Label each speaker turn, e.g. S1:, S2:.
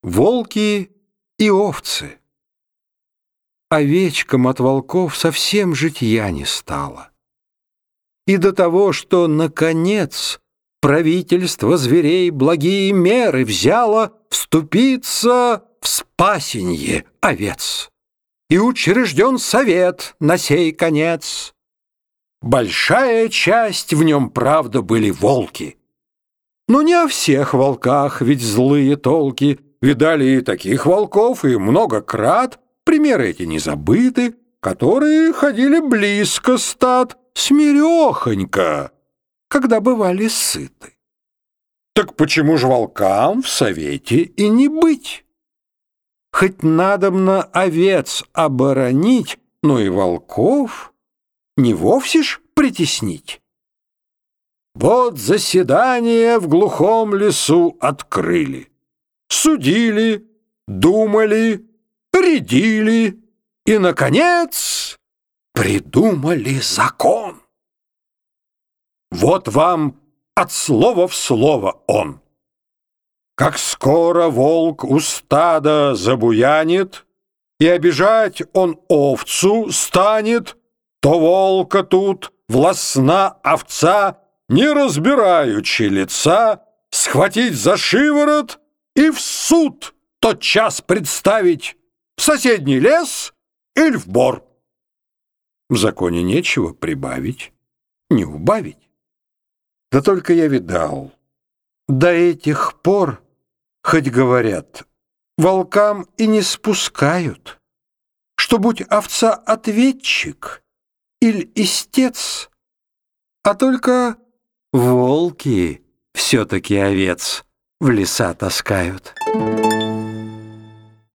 S1: волки и овцы. Овечкам от волков совсем житья не стало. И до того, что, наконец, правительство зверей благие меры взяло вступиться в спасенье овец. И учрежден совет на сей конец. Большая часть в нем, правда, были волки. Но не о всех волках, ведь злые толки. Видали и таких волков, и много крат, примеры эти не забыты, которые ходили близко стад, смирехонько, когда бывали сыты. Так почему же волкам в совете и не быть? Хоть надобно овец оборонить, но и волков не вовсе ж притеснить. Вот заседание в глухом лесу открыли. Судили, думали, рядили и, наконец, придумали закон. Вот вам от слова в слово он. Как скоро волк у стада забуянит, и обижать он овцу станет, то волка тут властна овца, не разбираючи лица, схватить за шиворот и в суд тотчас представить, в соседний лес или в бор. В законе нечего прибавить, не убавить. Да только я видал, до этих пор, хоть говорят, волкам и не спускают, что будь овца ответчик или истец, а только волки все-таки овец в леса таскают.